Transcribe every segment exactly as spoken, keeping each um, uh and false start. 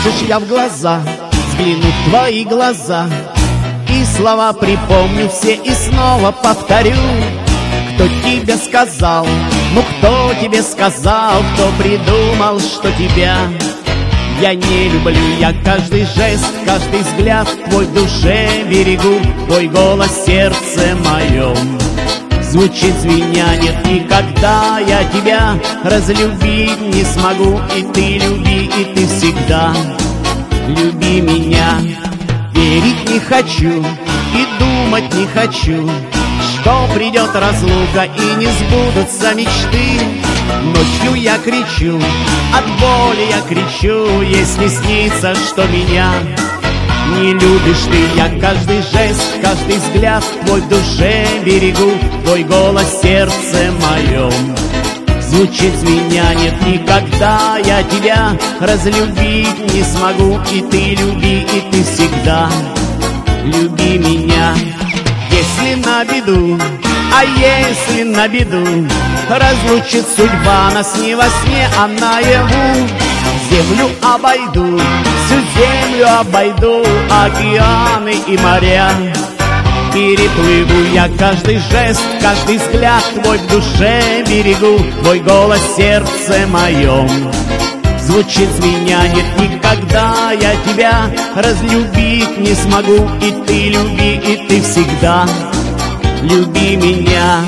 Хочешь, я в глаза взгляну в твои глаза, и слова припомню все и снова повторю. Кто тебе сказал, ну кто тебе сказал, кто придумал, что тебя я не люблю? Я каждый жест, каждый взгляд твой в душе берегу. Твой голос в сердце моем звучит звеня. Нет, никогда я тебя разлюбить не смогу. И ты люби, и ты всегда люби меня. Верить не хочу и думать не хочу, что придет разлука и не сбудутся мечты. Ночью я кричу, от боли я кричу, если снится, что меня не любишь ты. Я каждый жест, каждый взгляд твой в душе берегу. Твой голос в сердце моем звучит звеня. Нет, никогда я тебя разлюбить не смогу. И ты люби, и ты всегда люби меня. Если на беду, а если на беду разлучит судьба нас не во сне, а наяву, землю обойду, всю землю обойду, океаны и моря переплыву. Я каждый жест, каждый взгляд твой в душе берегу. Твой голос в сердце моем звучит звеня. Нет, никогда я тебя разлюбить не смогу. И ты люби, и ты всегда люби меня.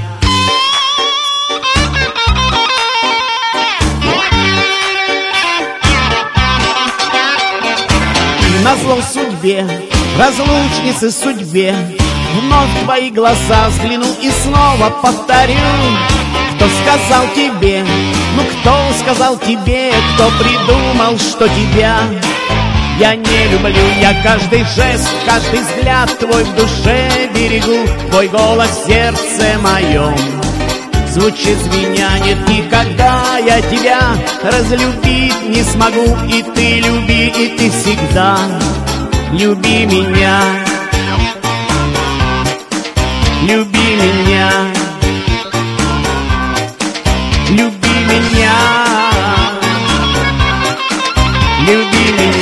И назло судьбе, разлучнице судьбе, вновь в твои глаза взгляну и снова повторю. Кто сказал тебе, ну кто сказал тебе, кто придумал, что тебя я не люблю? Я каждый жест, каждый взгляд твой в душе берегу. Твой голос в сердце моем звучит звеня. Нет, никогда я тебя разлюбить не смогу. И ты люби, и ты всегда люби меня. Люби меня. Люби меня. Люби меня.